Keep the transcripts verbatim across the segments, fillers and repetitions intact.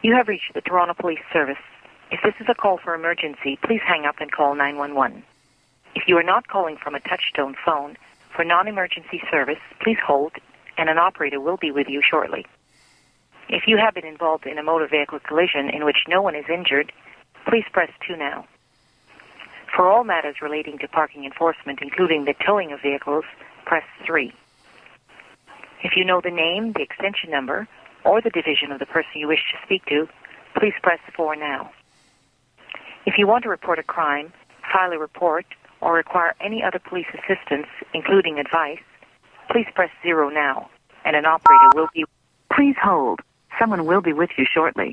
You have reached the Toronto Police Service. If this is a call for emergency, please hang up and call nine one one. If you are not calling from a touch-tone phone, for non-emergency service, please hold, and an operator will be with you shortly. If you have been involved in a motor vehicle collision in which no one is injured, please press two now. For all matters relating to parking enforcement, including the towing of vehicles, press three. If you know the name, the extension number, or the division of the person you wish to speak to, please press four now. If you want to report a crime, file a report, or require any other police assistance, including advice, please press zero now, and an operator will be... Please hold. Someone will be with you shortly.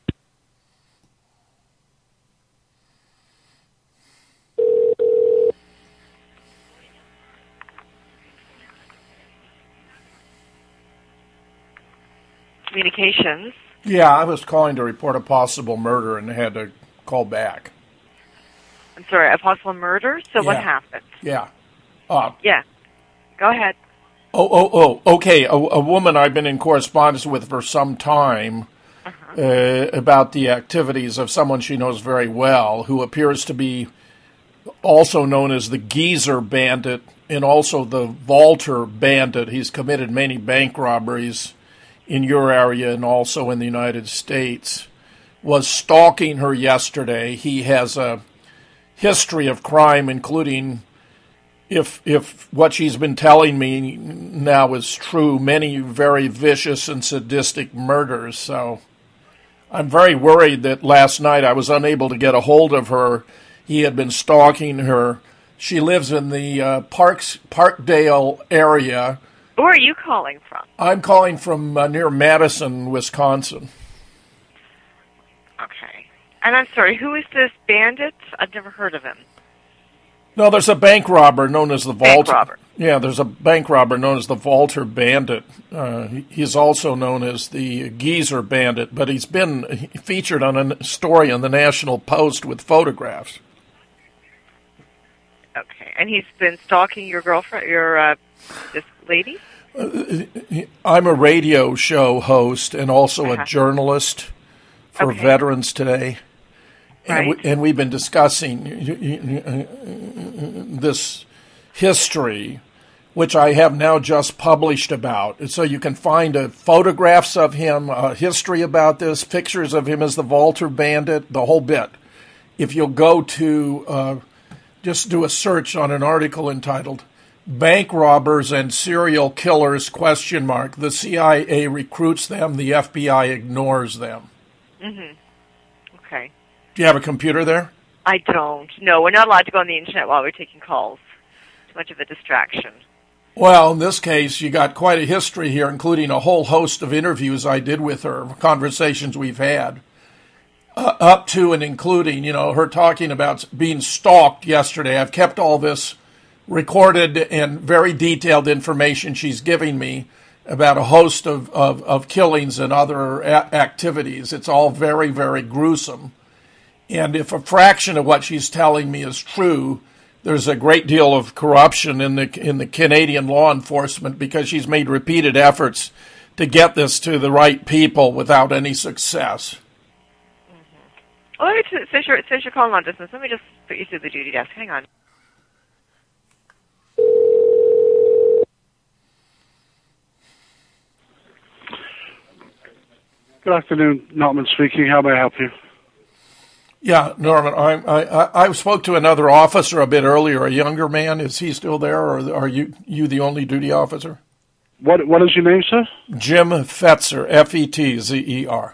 Communications. Yeah, I was calling to report a possible murder and had to call back. I'm sorry, a possible murder? So yeah. What happened? Yeah. Uh, yeah. Go ahead. Oh, oh, oh, okay. A, a woman I've been in correspondence with for some time uh-huh. uh, about the activities of someone she knows very well who appears to be also known as the Geezer Bandit and also the Walter Bandit. He's committed many bank robberies in your area and also in the United States, was stalking her yesterday. He has a history of crime, including, if if what she's been telling me now is true, many very vicious and sadistic murders. So I'm very worried that last night I was unable to get a hold of her. He had been stalking her. She lives in the uh, Parks Parkdale area. Where are you calling from? I'm calling from uh, near Madison, Wisconsin. Okay. And I'm sorry, who is this bandit? I've never heard of him. No, there's a bank robber known as the Bank Walter. robber. Yeah, there's a bank robber known as the Walter Bandit. Uh, he's also known as the Geezer Bandit, but he's been featured on a story on the National Post with photographs. Okay, and he's been stalking your girlfriend, your uh, this lady? Uh, I'm a radio show host and also uh-huh. a journalist for okay. Veterans Today. Right. And, we, and we've been discussing this history, which I have now just published about. And so you can find uh, photographs of him, a history about this, pictures of him as the Walter Bandit, the whole bit. If you'll go to, uh, just do a search on an article entitled Bank Robbers and Serial Killers, question mark. The C I A recruits them, the F B I ignores them. Mm-hmm. Okay. Do you have a computer there? I don't. No, we're not allowed to go on the internet while we're taking calls. Too much of a distraction. Well, in this case, you got quite a history here, including a whole host of interviews I did with her, conversations we've had, uh, up to and including, you know, her talking about being stalked yesterday. I've kept all this recorded and very detailed information she's giving me about a host of, of, of killings and other a- activities. It's all very, very gruesome. And if a fraction of what she's telling me is true, there's a great deal of corruption in the in the Canadian law enforcement because she's made repeated efforts to get this to the right people without any success. Mm-hmm. Well, since you're, since you're calling on distance, let me just put you through the duty desk. Hang on. Good afternoon, Norman speaking. How may I help you? Yeah, Norman, I, I I spoke to another officer a bit earlier, a younger man. Is he still there, or are you you the only duty officer? What What is your name, sir? Jim Fetzer, F E T Z E R.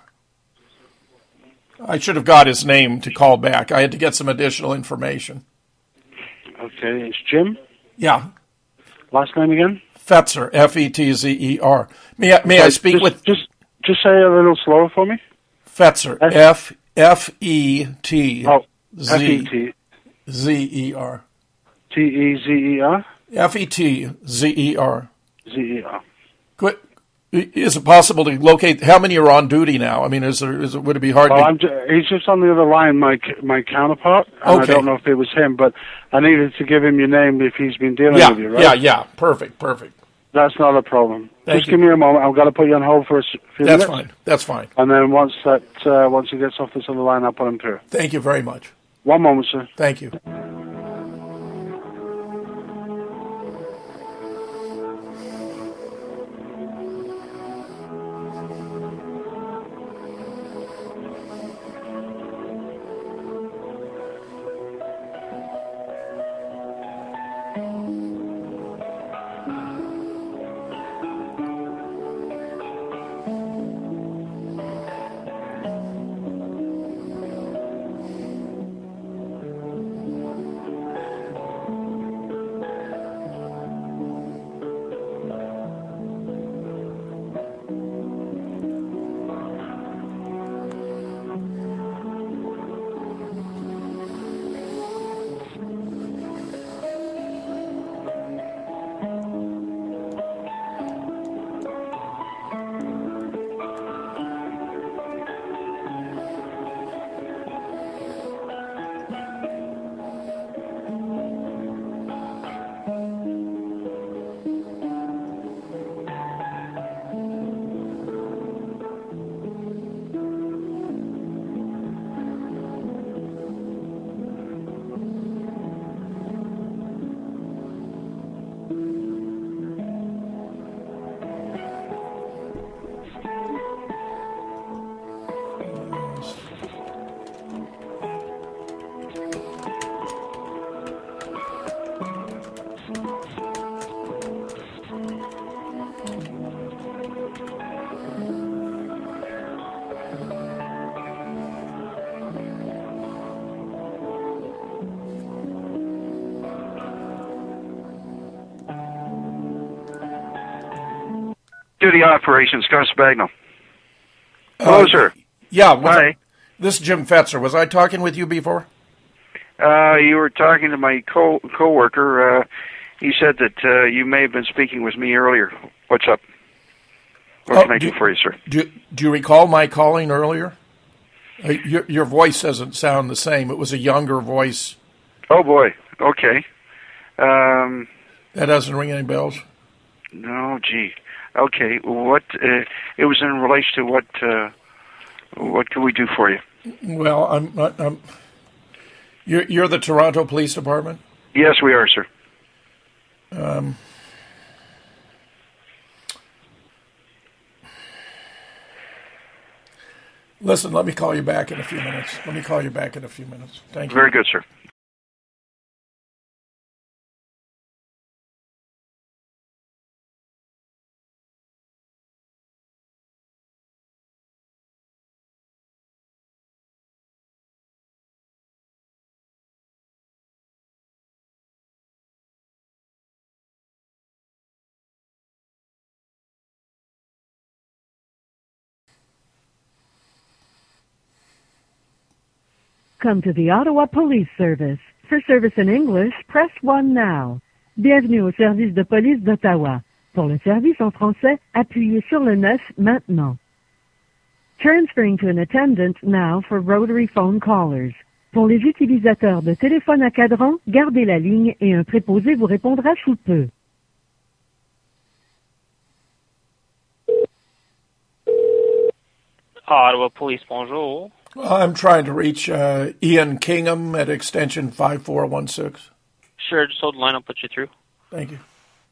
I should have got his name to call back. I had to get some additional information. Okay, it's Jim? Yeah. Last name again? Fetzer, F E T Z E R. May I, may okay, I speak just, with... Just just say it a little slower for me. Fetzer, F F E T Z F E T Z E R. T E Z E R? F E T Z E R. Z E R. Good. Is it possible to locate how many are on duty now? I mean, is there? Is it? Would it be hard? Well, to... I'm just, he's just on the other line, my my counterpart. And okay. I don't know if it was him, but I needed to give him your name if he's been dealing yeah, with you, right? Yeah, yeah. Perfect, perfect. That's not a problem. Thank Just you. give me a moment. I've got to put you on hold for a s- few That's minutes. fine. That's fine. And then once that uh, once he gets off this other line, I'll put him through. Thank you very much. One moment, sir. Thank you. Duty operations, Gus Bagnall. Hello, Uh, sir. Yeah. Was Hi. I- this is Jim Fetzer. Was I talking with you before? Uh, you were talking to my co coworker. Uh, he said that uh, you may have been speaking with me earlier. What's up? What Oh, can I do do- for you, sir? Do, do you recall my calling earlier? Uh, your, your voice doesn't sound the same. It was a younger voice. Oh boy. Okay. Um, That doesn't ring any bells? no, gee. Okay. What? Uh, it was in relation to what? Uh, what can we do for you? Well, I'm. I'm you're, you're the Toronto Police Department? Yes, we are, sir. Um, listen, let me call you back in a few minutes. Let me call you back in a few minutes. Thank you. Very good, sir. Welcome to the Ottawa Police Service. For service in English, press one now. Bienvenue au service de police d'Ottawa. Pour le service en français, appuyez sur le neuf maintenant. Transferring to an attendant now for rotary phone callers. Pour les utilisateurs de téléphone à cadran, gardez la ligne et un préposé vous répondra sous peu. Ottawa Police, bonjour. I'm trying to reach uh, Ian Kingham at extension five four one six. Sure, just hold the line, I'll put you through. Thank you.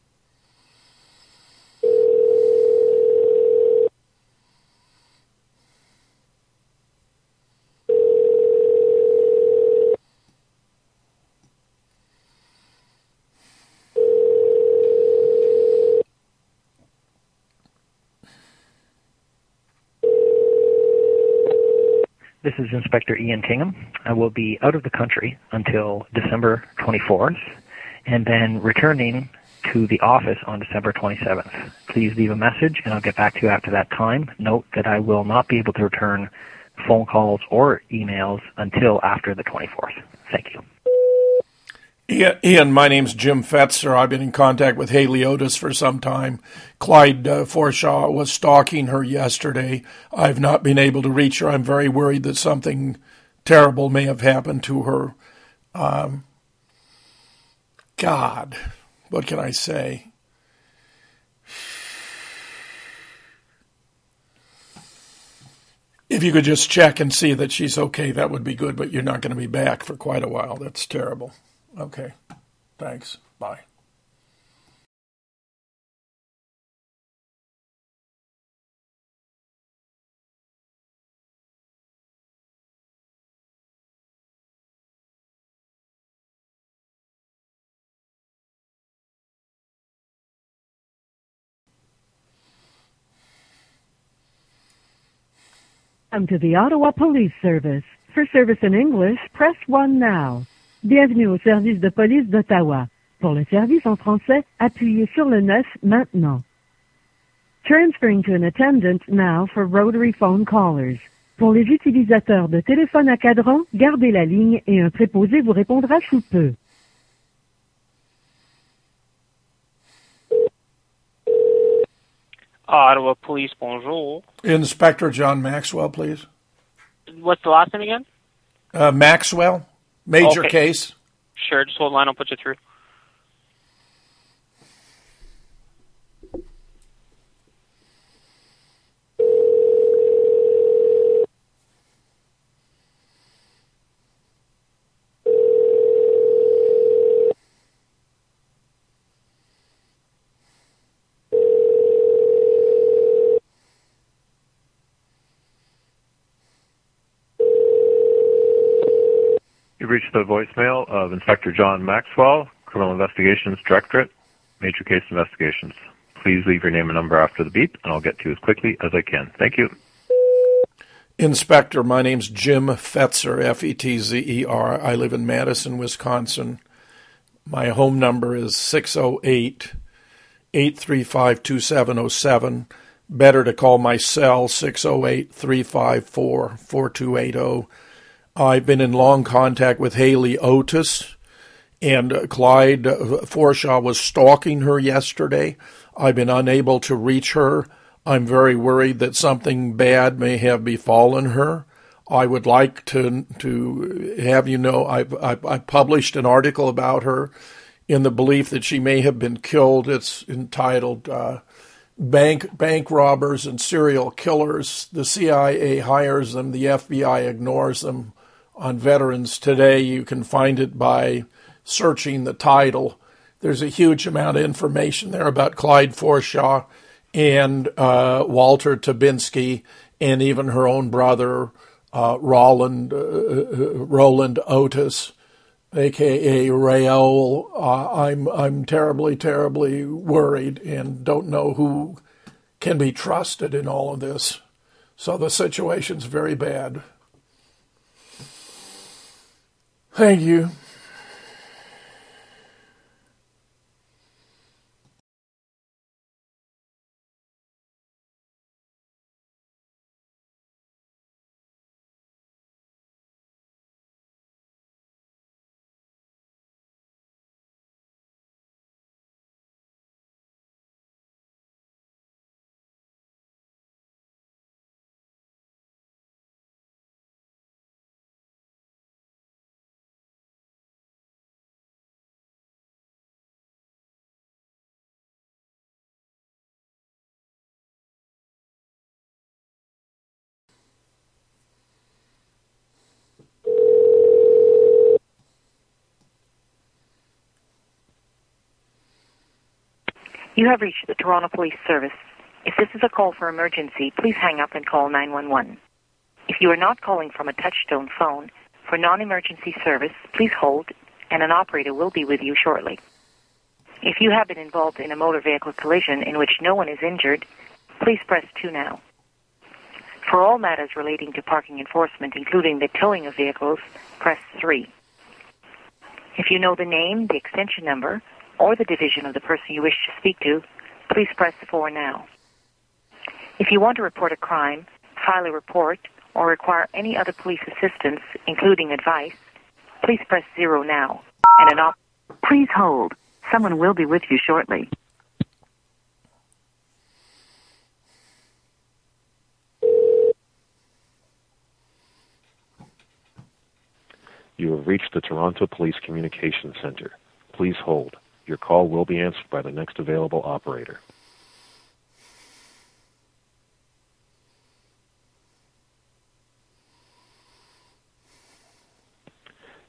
This is Inspector Ian Kingham. I will be out of the country until December twenty-fourth and then returning to the office on December twenty-seventh. Please leave a message and I'll get back to you after that time. Note that I will not be able to return phone calls or emails until after the twenty-fourth. Thank you. Ian, Ian, my name's Jim Fetzer. I've been in contact with Haley Otis for some time. Clyde uh, Forshaw was stalking her yesterday. I've not been able to reach her. I'm very worried that something terrible may have happened to her. Um, God, what can I say? If you could just check and see that she's okay, that would be good, but you're not going to be back for quite a while. That's terrible. Okay. Thanks. Bye. Welcome to the Ottawa Police Service. For service in English, press one now. Bienvenue au service de police d'Ottawa. Pour le service en français, appuyez sur le neuf maintenant. Transferring to an attendant now for rotary phone callers. Pour les utilisateurs de téléphone à cadran, gardez la ligne et un préposé vous répondra sous peu. Ottawa Police, bonjour. Inspector John Maxwell, please. What's the last name again? Uh, Maxwell, major Okay. case. Sure, just hold the line, I'll put you through. You've reached the voicemail of Inspector John Maxwell, Criminal Investigations Directorate, Major Case Investigations. Please leave your name and number after the beep, and I'll get to you as quickly as I can. Thank you. Inspector, my name's Jim Fetzer, F E T Z E R. I live in Madison, Wisconsin. My home number is six oh eight, eight three five, two seven oh seven. Better to call my cell, six oh eight, three five four, four two eight oh. I've been in long contact with Haley Otis, and uh, Clyde uh, Forshaw was stalking her yesterday. I've been unable to reach her. I'm very worried that something bad may have befallen her. I would like to to have you know I've, I've, I've published an article about her in the belief that she may have been killed. It's entitled uh, Bank Bank Robbers and Serial Killers. The C I A hires them. The F B I ignores them. On Veterans Today, you can find it by searching the title. There's a huge amount of information there about Clyde Forshaw and uh, Walter Tabinski, and even her own brother, uh, Roland, uh, Roland Otis, a k a. Raoul. Uh, I'm I'm terribly, terribly worried and don't know who can be trusted in all of this. So the situation's very bad. Thank you. You have reached the Toronto Police Service. If this is a call for emergency, please hang up and call nine one one. If you are not calling from a touch-tone phone, for non-emergency service, please hold, and an operator will be with you shortly. If you have been involved in a motor vehicle collision in which no one is injured, please press two now. For all matters relating to parking enforcement, including the towing of vehicles, press three. If you know the name, the extension number, or the division of the person you wish to speak to, please press four now. If you want to report a crime, file a report, or require any other police assistance, including advice, please press zero now. And an op- Please hold. Someone will be with you shortly. You have reached the Toronto Police Communications Center. Please hold. Your call will be answered by the next available operator.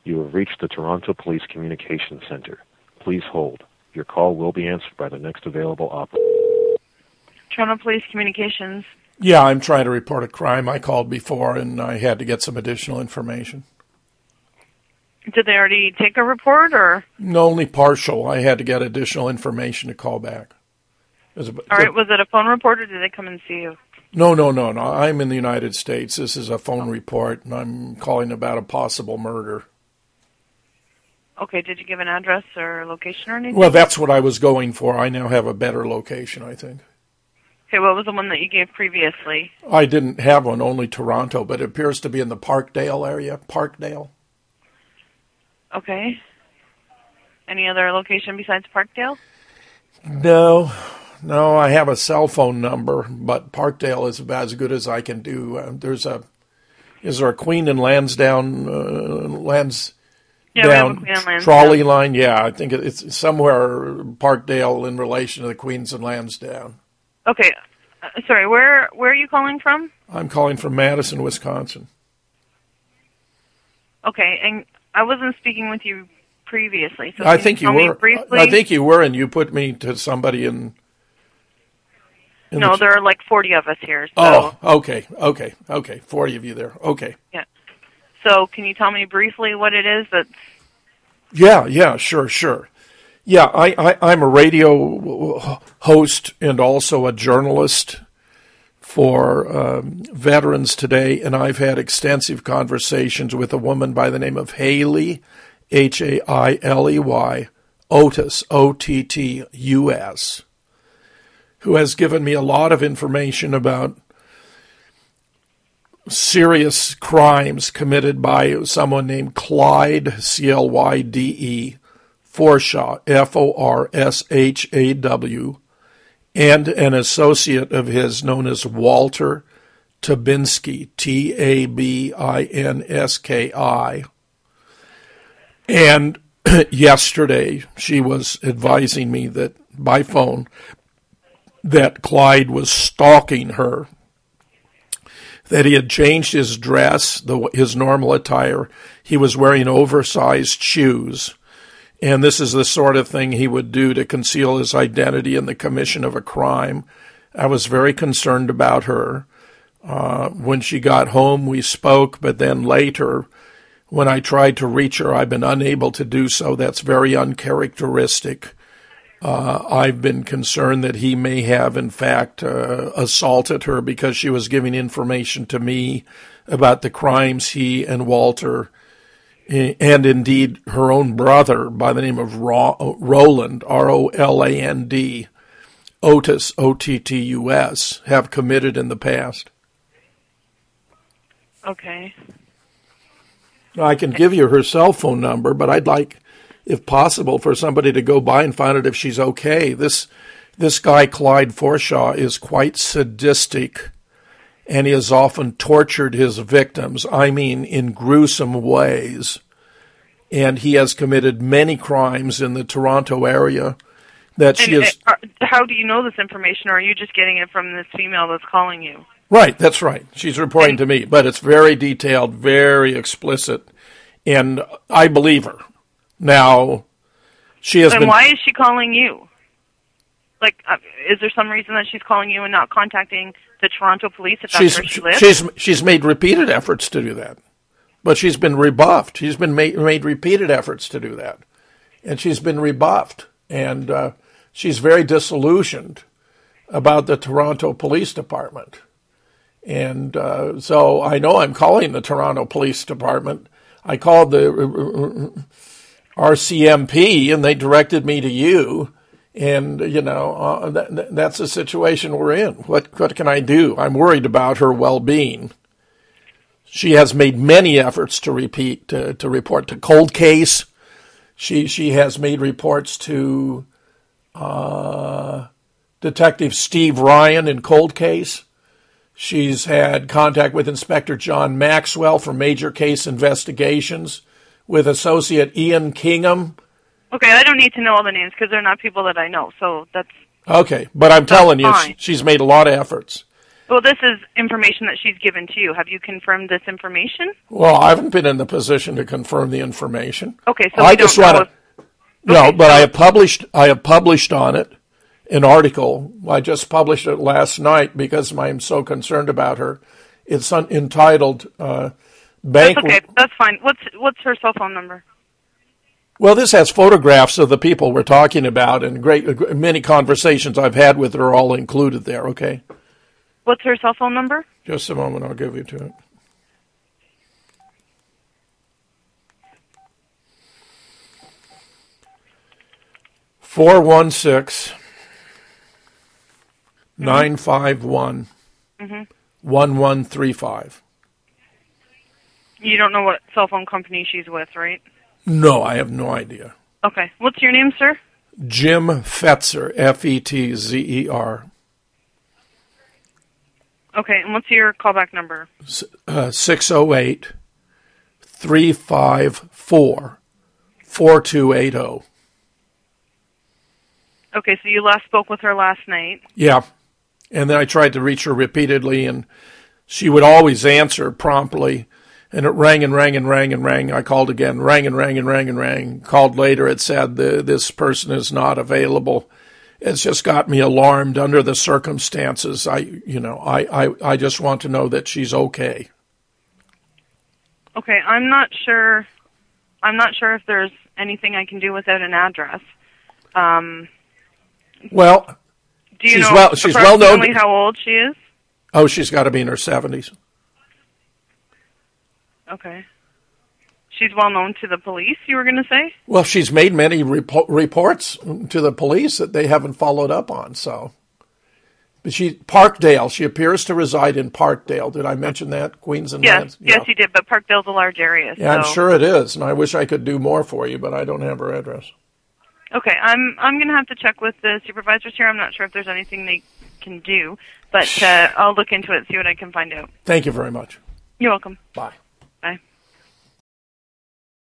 You have reached the Toronto Police Communications Center. Please hold. Your call will be answered by the next available operator. Toronto Police Communications. Yeah, I'm trying to report a crime. I called before, and I had to get some additional information. Did they already take a report, or? No, only partial. I had to get additional information to call back. It was a, All right, was it a phone report, or did they come and see you? No, no, no, no. I'm in the United States. This is a phone report, and I'm calling about a possible murder. Okay, did you give an address or location or anything? Well, that's what I was going for. I now have a better location, I think. Okay, what was the one that you gave previously? I didn't have one, only Toronto, but it appears to be in the Parkdale area. Parkdale. Okay. Any other location besides Parkdale? No, no, I have a cell phone number, but Parkdale is about as good as I can do. Uh, there's a, is there a Queen and Lansdowne, uh, Lands, yeah, down we have a Queen and trolley Lansdowne. line? Yeah, I think it's somewhere Parkdale in relation to the Queens and Lansdowne. Okay, uh, sorry, where where are you calling from? I'm calling from Madison, Wisconsin. Okay, and I wasn't speaking with you previously, so I can think you you tell me were. briefly? I think you were, and you put me to somebody in. in No, the, there are like forty of us here. So, oh, okay, okay, okay. Forty of you there. Okay. Yeah. So, can you tell me briefly what it is that's... Yeah, yeah, sure, sure. Yeah, I, I, I'm a radio host and also a journalist for um, Veterans Today, and I've had extensive conversations with a woman by the name of Hailey, H A I L E Y, Otis, O T T U S, who has given me a lot of information about serious crimes committed by someone named Clyde, C L Y D E, Forshaw, F O R S H A W, and an associate of his known as Walter Tabinsky, T A B I N S K I. And yesterday she was advising me that by phone that Clyde was stalking her, that he had changed his dress, the, his normal attire. He was wearing oversized shoes. And this is the sort of thing he would do to conceal his identity in the commission of a crime. I was very concerned about her. Uh, when she got home, we spoke, but then later, when I tried to reach her, I've been unable to do so. That's very uncharacteristic. Uh, I've been concerned that he may have, in fact, uh, assaulted her because she was giving information to me about the crimes he and Walter, and indeed her own brother by the name of Ro- Roland, R O L A N D, Otis, O T T U S, have committed in the past. Okay. I can give you her cell phone number, but I'd like, if possible, for somebody to go by and find out if she's okay. This this guy, Clyde Forshaw, is quite sadistic, and he has often tortured his victims, I mean in gruesome ways. And he has committed many crimes in the Toronto area that she and, is... uh, how do you know this information, or are you just getting it from this female that's calling you? Right, that's right. She's reporting to me, but it's very detailed, very explicit, and I believe her. Now, she has and been... why is she calling you? Like, uh, is there some reason that she's calling you and not contacting the Toronto police if that's she's, where she lives? She's, she's made repeated efforts to do that, but she's been rebuffed. She's been made, made repeated efforts to do that, and she's been rebuffed, and uh, she's very disillusioned about the Toronto Police Department. And uh, so I know I'm calling the Toronto Police Department. I called the R C M P, and they directed me to you. And, you know, uh, that, that's the situation we're in. What, what can I do? I'm worried about her well-being. She has made many efforts to repeat, to, to report to Cold Case. She, she has made reports to uh, Detective Steve Ryan in Cold Case. She's had contact with Inspector John Maxwell for major case investigations, with Associate Ian Kingham. Okay, I don't need to know all the names because they're not people that I know, so that's... Okay, but I'm telling you, she's made a lot of efforts. Well, this is information that she's given to you. Have you confirmed this information? Well, I haven't been in the position to confirm the information. Okay, so I we just don't know want to. if, No, okay, but so, I have published. I have published on it an article. I just published it last night because I'm so concerned about her. It's un- entitled uh, "Bank." That's okay. That's fine. What's what's her cell phone number? Well, this has photographs of the people we're talking about, and great many conversations I've had with her are all included there. Okay. What's her cell phone number? Just a moment, I'll give you to it. Four one six nine five one one one three five. You don't know what cell phone company she's with, right? No, I have no idea. Okay. What's your name, sir? Jim Fetzer, F E T Z E R. Okay, and what's your callback number? Uh, six oh eight, three five four, four two eight oh. Okay, so you last spoke with her last night. Yeah. And then I tried to reach her repeatedly, and she would always answer promptly. And it rang and rang and rang and rang. I called again, rang and rang and rang and rang. Called later, it said, the, this person is not available. It's just got me alarmed under the circumstances. I, you know, I, I, I just want to know that she's okay. Okay, I'm not sure. I'm not sure if there's anything I can do without an address. Um, well, do you she's know well, she's well known. How old she is? Oh, she's got to be in her seventies. Okay. She's well known to the police, you were going to say? Well, she's made many repo- reports to the police that they haven't followed up on. So, but she Parkdale. She appears to reside in Parkdale. Did I mention that? Queens and yes, Lands? yes, Yeah. you did. But Parkdale's a large area. Yeah, so. I'm sure it is, and I wish I could do more for you, but I don't have her address. Okay, I'm I'm going to have to check with the supervisors here. I'm not sure if there's anything they can do, but uh, I'll look into it and see what I can find out. Thank you very much. You're welcome. Bye. Bye.